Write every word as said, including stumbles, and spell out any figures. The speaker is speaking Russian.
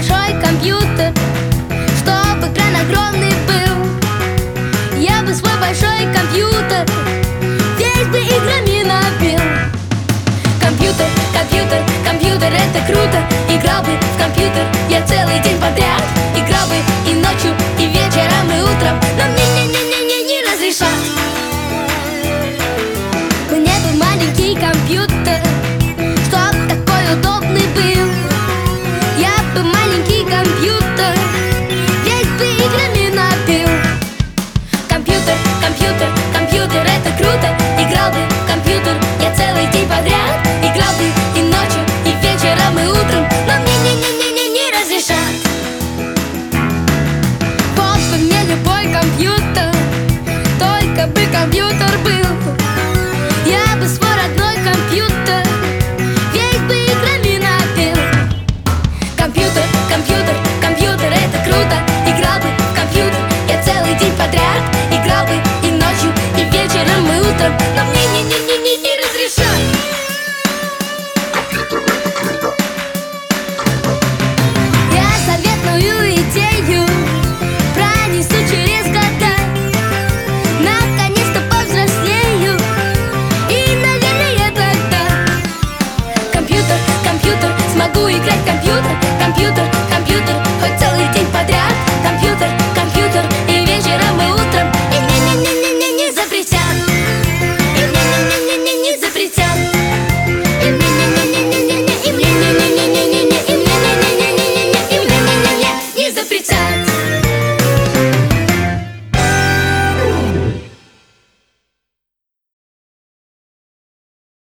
большой компьютер, чтобы экран огромный был. Я бы свой большой компьютер весь бы играми набил. Компьютер, компьютер, компьютер, это круто. Играл бы в компьютер я целый день подряд. Играл бы и ночью, и вечером, и утром. Но мне не не